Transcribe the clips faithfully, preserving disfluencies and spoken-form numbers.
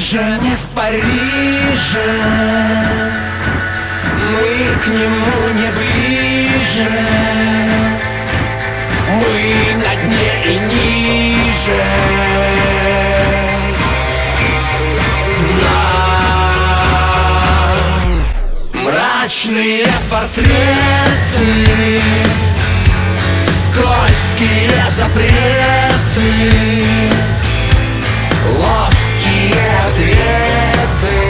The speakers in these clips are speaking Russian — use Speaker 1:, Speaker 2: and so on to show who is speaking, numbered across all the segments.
Speaker 1: Париже, не в Париже, мы к нему не ближе, мы на дне и ниже дна. Мрачные портреты, скользкие запреты, ловкие ответы.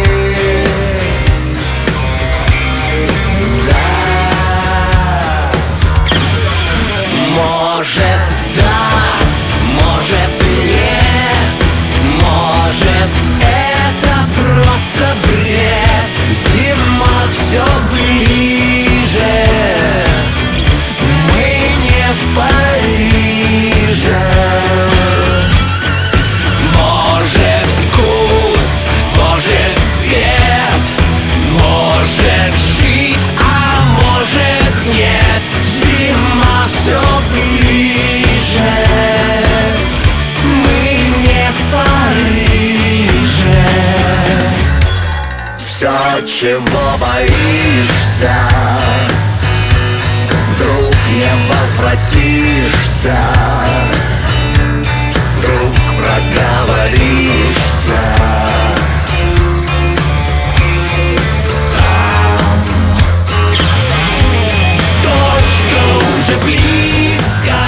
Speaker 1: Да, может да, может нет, может это просто бред. Зима все ближе, мы не в Париже. Может вкус, может цвет, может жить, а может нет. Зима все ближе, мы не в Париже. Все, чего боишься, вдруг не возвратишься, вдруг проговоришься. Там точка уже близко,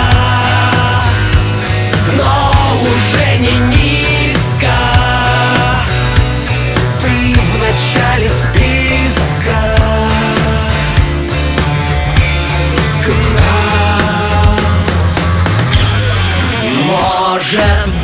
Speaker 1: дно уже не низко. Ты в начале списка к нам. Может